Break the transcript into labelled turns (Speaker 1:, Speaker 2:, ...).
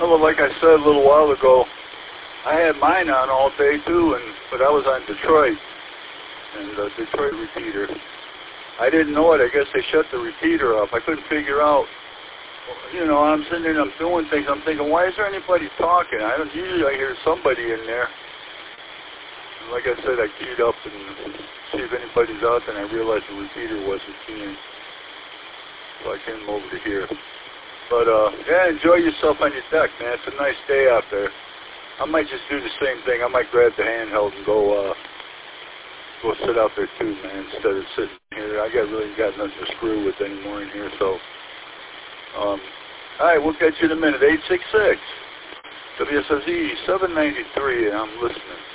Speaker 1: Well, like I said a little while ago, I had mine on all day too, but I was on Detroit, and the Detroit repeater. I didn't know it. I guess they shut the repeater off. I couldn't figure out. You know, I'm sitting there and I'm doing things. I'm thinking, why is there anybody talking? Usually I hear somebody in there. And like I said, I keyed up and see if anybody's out there, and I realized the repeater wasn't keying. So I came over to here. But, yeah, enjoy yourself on your deck, man. It's a nice day out there. I might just do the same thing. I might grab the handheld and go sit out there too, man, instead of sitting here. I really got nothing to screw with anymore in here, so. All right, we'll catch you in a minute. 866 WSOZ 793, and I'm listening.